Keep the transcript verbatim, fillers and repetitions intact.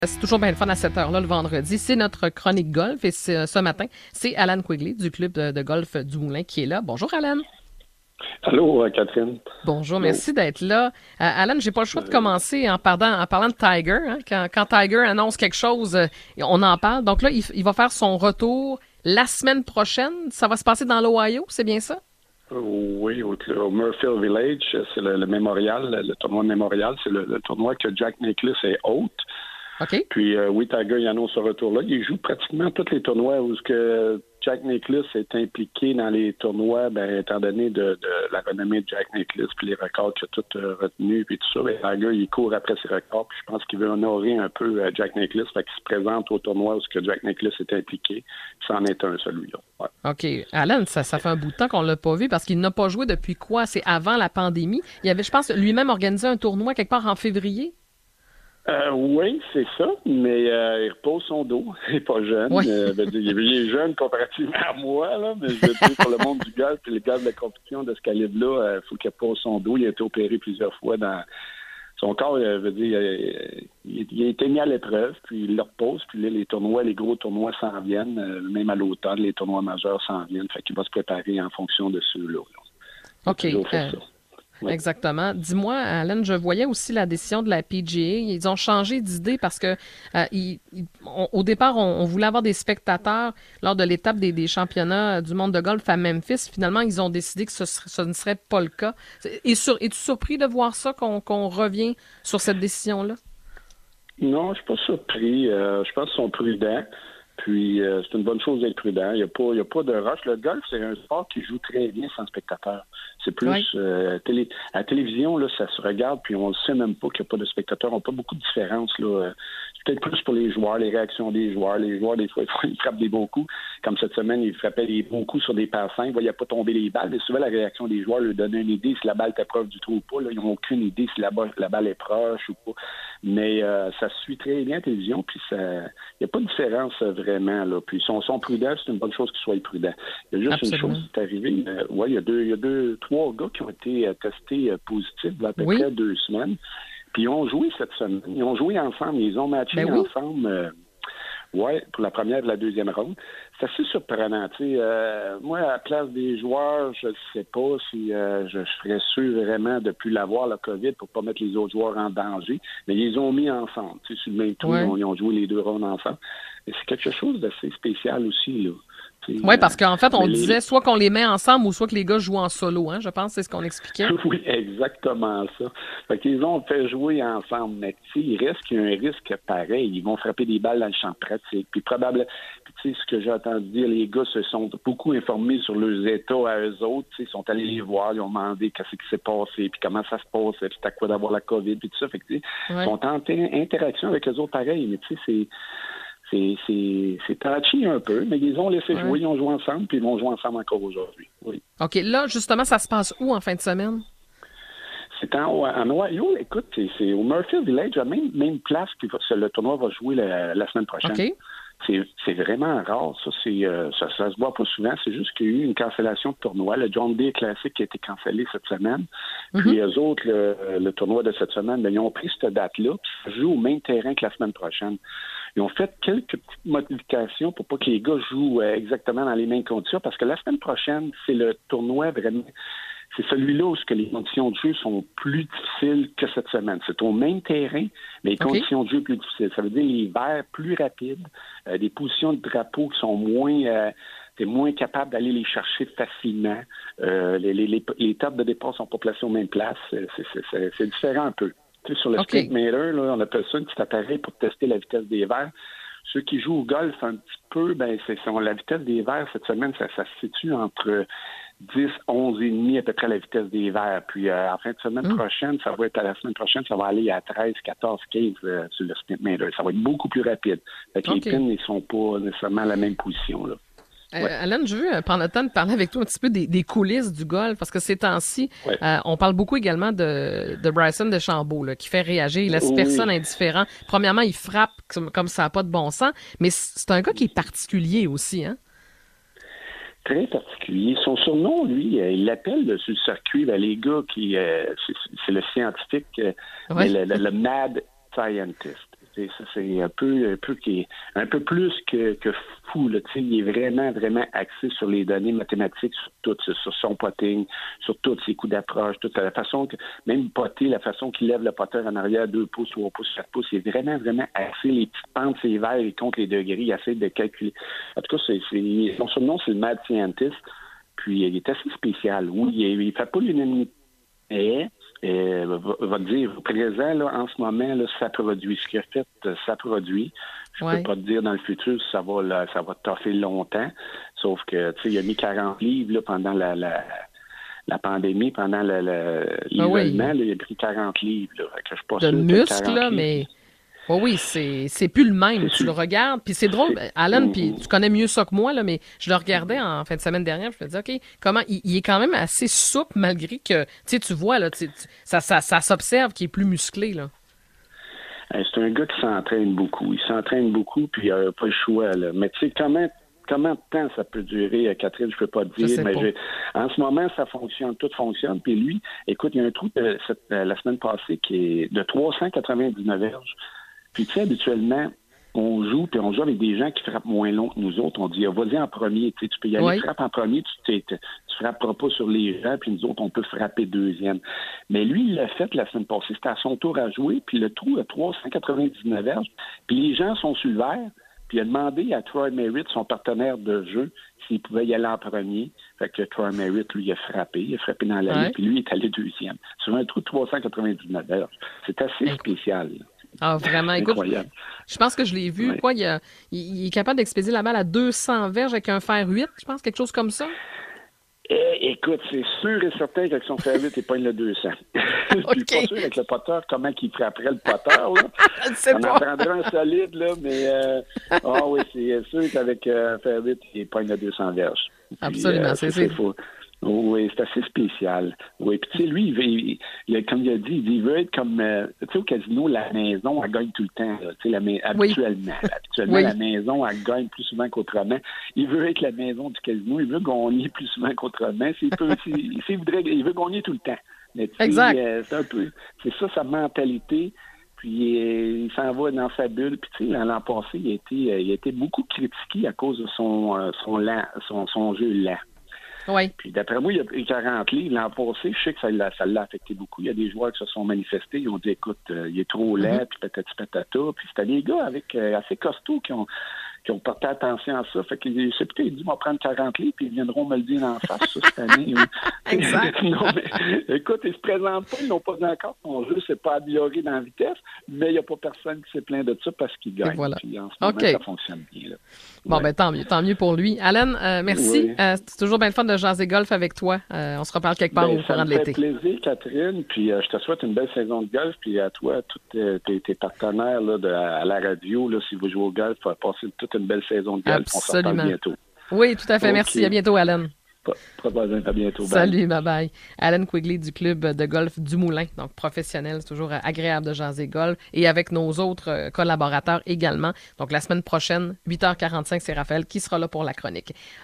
C'est toujours bien le fun à cette heure-là le vendredi. C'est notre chronique golf et c'est, ce matin, c'est Alan Quigley du club de, de golf du Moulin qui est là. Bonjour Alan. Allô, Catherine. Bonjour, Allô. merci d'être là. Euh, Alan, j'ai pas le choix de commencer en parlant, en parlant de Tiger. Hein. Quand, quand Tiger annonce quelque chose, euh, on en parle. Donc là, il, il va faire son retour la semaine prochaine. Ça va se passer dans l'Ohio, c'est bien ça? Oui, au, au Murfield Village, c'est le, le mémorial, le tournoi mémorial. C'est le, le tournoi que Jack Nicklaus est hôte. OK. Puis euh, oui, Tiger, il annonce ce retour-là. Il joue pratiquement tous les tournois où ce que Jack Nicklaus est impliqué dans les tournois, ben, étant donné de, de la renommée de Jack Nicklaus, puis les records qu'il a tout euh, retenus, puis tout ça. Ben, Tiger, il court après ses records, puis je pense qu'il veut honorer un peu euh, Jack Nicklaus, fait qu'il se présente au tournoi où ce que Jack Nicklaus est impliqué. C'en est un, celui-là. Ouais. OK. Alan, ça, ça fait un bout de temps qu'on l'a pas vu parce qu'il n'a pas joué depuis quoi? C'est avant la pandémie. Il avait, je pense, lui-même organisé un tournoi quelque part en février. Euh, oui, c'est ça, mais euh, il repose son dos. Il n'est pas jeune. Oui. Euh, ben, il est jeune comparativement à moi, là, mais je veux dire, pour le monde du golf et le golf de la compétition de ce calibre-là, il euh, faut qu'il repose son dos. Il a été opéré plusieurs fois dans son corps, euh, veut dire, euh, il, il a été mis à l'épreuve, puis il le repose, puis là, les tournois, les gros tournois s'en viennent, euh, même à l'automne, les tournois majeurs s'en viennent, fait qu'il va se préparer en fonction de ceux-là. Là. OK. Euh... Oui. Exactement. Dis-moi, Alan, je voyais aussi la décision de la P G A. Ils ont changé d'idée parce que euh, ils, ils, on, au départ, on, on voulait avoir des spectateurs lors de l'étape des, des championnats du monde de golf à Memphis. Finalement, ils ont décidé que ce, ce ne serait pas le cas. Et sur, es-tu surpris de voir ça, qu'on, qu'on revient sur cette décision-là? Non, je suis pas surpris. Euh, je pense qu'ils sont prudents. Puis, euh, c'est une bonne chose d'être prudent. Il n'y a pas, il y a pas de rush. Le golf, c'est un sport qui joue très bien sans spectateurs. C'est plus oui. euh, télé, à la télévision, là, ça se regarde, puis on ne sait même pas qu'il n'y a pas de spectateurs. On n'a pas beaucoup de différence. Là. C'est peut-être plus pour les joueurs, les réactions des joueurs. Les joueurs, des fois, ils frappent des bons coups. Comme cette semaine, ils frappaient des bons coups sur des passants. Ils ne voyaient pas tomber les balles. Mais souvent, la réaction des joueurs leur donnait une idée si la balle était proche du trou ou pas. Là. Ils n'ont aucune idée si la, la balle est proche ou pas. Mais euh, ça se suit très bien à la télévision, puis ça, il n'y a pas de différence euh, vraiment. Là. Puis ils sont, sont prudents, c'est une bonne chose qu'ils soient prudents. Il y a juste Absolument. Une chose qui est arrivée. Euh, ouais, il y a deux, il y a deux, trois gars qui ont été euh, testés euh, positifs il y a à peu oui. près deux semaines. Puis ils ont joué cette semaine. Ils ont joué ensemble, ils ont matché ben oui. ensemble. Euh, ouais, pour la première et la deuxième ronde. C'est assez surprenant. Euh, moi, à la place des joueurs, je ne sais pas si euh, je, je serais sûr vraiment de ne plus l'avoir, la COVID, pour ne pas mettre les autres joueurs en danger. Mais ils les ont mis ensemble. Sur le même tour, ouais. ils, ont, ils ont joué les deux rondes ensemble. Et c'est quelque chose d'assez spécial aussi, là. Oui, parce qu'en fait, on les... disait soit qu'on les met ensemble ou soit que les gars jouent en solo, hein, je pense, c'est ce qu'on expliquait. Oui, exactement ça. Fait qu'ils ont fait jouer ensemble, mais il reste qu'il y a un risque pareil. Ils vont frapper des balles dans le champ pratique. Puis probablement, tu sais, ce que j'ai entendu dire, les gars se sont beaucoup informés sur leurs états à eux autres. Ils sont allés les voir, ils ont demandé qu'est-ce qui s'est passé, puis comment ça se passe, puis c'était quoi d'avoir la COVID, puis tout ça. Fait que, tu sais, ouais. ils sont en interaction avec eux autres pareil, mais tu sais, c'est... C'est, c'est, c'est touchy un peu, mais ils ont laissé ouais. jouer, ils ont joué ensemble, puis ils vont jouer ensemble encore aujourd'hui. Oui. OK. Là, justement, ça se passe où en fin de semaine? C'est en, en Ohio. Écoute, c'est, c'est au Murfield Village, la même, même place que le tournoi va jouer la, la semaine prochaine. OK. C'est, c'est vraiment rare. Ça, c'est, euh, ça, ça se voit pas souvent. C'est juste qu'il y a eu une cancellation de tournoi. Le John Deere Classic a été cancellé cette semaine. Mm-hmm. Puis eux autres, le, le tournoi de cette semaine, bien, ils ont pris cette date-là, puis ça joue au même terrain que la semaine prochaine. Ils ont fait quelques petites modifications pour pas que les gars jouent euh, exactement dans les mêmes conditions, parce que la semaine prochaine, c'est le tournoi vraiment... C'est celui-là où que les conditions de jeu sont plus difficiles que cette semaine. C'est au même terrain, mais les okay. conditions de jeu plus difficiles. Ça veut dire les verts plus rapides, euh, des positions de drapeau qui sont moins... Euh, t'es moins capable d'aller les chercher facilement. Euh, les, les, les, les tables de départ sont pas placées aux mêmes places. C'est, c'est, c'est, c'est différent un peu. Tu sais, sur le okay. Speedmeter, là, on appelle ça un petit appareil pour tester la vitesse des verres. Ceux qui jouent au golf un petit peu, ben c'est, c'est la vitesse des verres cette semaine, ça, ça se situe entre dix, onze et demi à peu près la vitesse des verres. Puis euh, en fin de semaine mmh. prochaine, ça va être à la semaine prochaine, ça va aller à treize, quatorze, quinze euh, sur le Speedmeter. Ça va être beaucoup plus rapide. Fait que okay. les pins ne sont pas nécessairement à la même position, là. Euh, ouais. Alan, je veux prendre le temps de parler avec toi un petit peu des, des coulisses du golf, parce que ces temps-ci, ouais. euh, on parle beaucoup également de, de Bryson DeChambeau, là, qui fait réagir, il laisse oui. personne indifférent. Premièrement, il frappe comme, comme ça n'a pas de bon sens, mais c'est un gars qui est particulier aussi, hein? Très particulier. Son surnom, lui, euh, il l'appelle là, sur le circuit, ben, les gars qui, euh, c'est, c'est le scientifique, euh, ouais. le, le, le mad scientist. C'est, ça, c'est un peu, un peu, qui, un peu plus que, que fou. Là. Il est vraiment, vraiment axé sur les données mathématiques, sur tout, sur, sur son potting, sur tous ses coups d'approche, toute la façon que, même potter, la façon qu'il lève le poteur en arrière, deux pouces, trois pouces, quatre pouces, il est vraiment, vraiment axé. Les petites pentes, ses verres, il compte les degrés, il essaie de calculer. En tout cas, c'est, c'est, son surnom, c'est le Mad Scientist. Puis, il est assez spécial. Oui, il ne fait pas l'unanimité. Et, et va, va te dire, présent, là, en ce moment, là, ça produit. Ce qu'il a fait, ça produit. Je ouais. peux pas te dire dans le futur si ça va, là, ça va toffer longtemps. Sauf que, tu sais, il a mis quarante livres là, pendant la, la, la pandémie, pendant la, la, l'isolement. Ah oui. Là, il a pris quarante livres. Là. Fait que je suis pas de sûr muscles, là, livres, mais... Oh oui, c'est c'est plus le même. C'est tu le regardes, puis c'est drôle. C'est... Alan, mm-hmm. puis tu connais mieux ça que moi, là, mais je le regardais en fin de semaine dernière, je me disais, OK, comment il, il est quand même assez souple malgré que, tu sais, tu vois, là, tu, ça, ça, ça s'observe qu'il est plus musclé, là. C'est un gars qui s'entraîne beaucoup. Il s'entraîne beaucoup, puis il n'a pas le choix, là. Mais tu sais, comment, comment de temps ça peut durer, Catherine, je peux pas te dire, mais j'ai... en ce moment, ça fonctionne, tout fonctionne. Puis lui, écoute, il y a un trou de cette, la semaine passée qui est de trois cent quatre-vingt-dix-neuf verges. Puis, tu sais, habituellement, on joue, puis on joue avec des gens qui frappent moins long que nous autres. On dit, ah, vas-y en premier. Tu sais, tu peux y aller, oui. frappe en premier, tu ne frapperas pas sur les gens, puis nous autres, on peut frapper deuxième. Mais lui, il l'a fait la semaine passée. C'était à son tour à jouer, puis le trou a trois cent quatre-vingt-dix-neuf verges. Puis les gens sont sur le vert, puis il a demandé à Troy Merritt, son partenaire de jeu, s'il pouvait y aller en premier. Fait que Troy Merritt, lui, il a frappé. Il a frappé dans la ligne, puis lui, il est allé deuxième. Sur un trou de trois cent quatre-vingt-dix-neuf verges. C'est assez spécial, là. Ah, vraiment. Écoute, je pense que je l'ai vu. Oui. Quoi, il, a, il, il est capable d'expédier la balle à deux cents verges avec un fer huit, je pense, quelque chose comme ça. Eh, écoute, c'est sûr et certain qu'avec son fer huit, il pogne le deux cents. Okay. Je suis pas sûr avec le poteur, comment il frapperait le poteur. Là. On pas. en prendrait un solide, là, mais euh, oh, oui, c'est sûr qu'avec un euh, fer huit, il pogne le deux cents verges. Puis, absolument, euh, c'est, c'est, c'est faux. Oui, c'est assez spécial. Oui, puis tu sais, lui, il veut, il, il, comme il a dit, il veut être comme, euh, tu sais, au casino, la maison, elle gagne tout le temps, tu sais, la, habituellement. Oui. Habituellement, oui. La maison, elle gagne plus souvent qu'autrement. Il veut être la maison du casino, il veut gagner plus souvent qu'autrement. S'il peut, s'il, s'il voudrait, il veut gagner tout le temps. Mais, exact. Euh, c'est un peu, c'est ça sa mentalité. Puis euh, il s'en va dans sa bulle. Puis tu sais, l'an passé, il a été, euh, il a été beaucoup critiqué à cause de son, euh, son lent, son, son jeu lent. Oui. Puis d'après moi, il y a pris quarante livres. L'an passé, je sais que ça l'a, ça l'a affecté beaucoup. Il y a des joueurs qui se sont manifestés. Ils ont dit, écoute, euh, il est trop lent, mm-hmm. puis patati patata. Puis c'était des gars avec euh, assez costauds qui ont qui ont porté attention à ça. Fait que c'est peut-être dit, ils vont prendre quarante livres, puis ils viendront me le dire en face, ça, cette année. Exact. Non, mais, écoute, ils se présentent pas, ils n'ont pas dit encore que son jeu s'est pas amélioré dans la vitesse, mais il n'y a pas personne qui s'est plaint de ça parce qu'il gagne. Voilà. Puis en ce moment, okay. ça fonctionne bien. Là. Bon, ouais. ben tant mieux, tant mieux pour lui. Alan, euh, merci. Oui. Euh, c'est toujours bien le fun de jaser golf avec toi. Euh, on se reparle quelque part ben, au courant de l'été. Ça me fait plaisir, Catherine, puis euh, je te souhaite une belle saison de golf, puis à toi, tous tes, tes, tes partenaires là, de, à la radio, là, si vous jouez au golf, passez toute une belle saison de golf. Absolument. On se reparle bientôt. Oui, tout à fait. Okay. Merci. À bientôt, Alan. Pas, pas besoin. À bientôt. Salut, bye bye. Alan Quigley du club de golf du Moulin, donc professionnel, c'est toujours agréable de jaser golf, et avec nos autres collaborateurs également. Donc la semaine prochaine, huit heures quarante-cinq, c'est Raphaël qui sera là pour la chronique.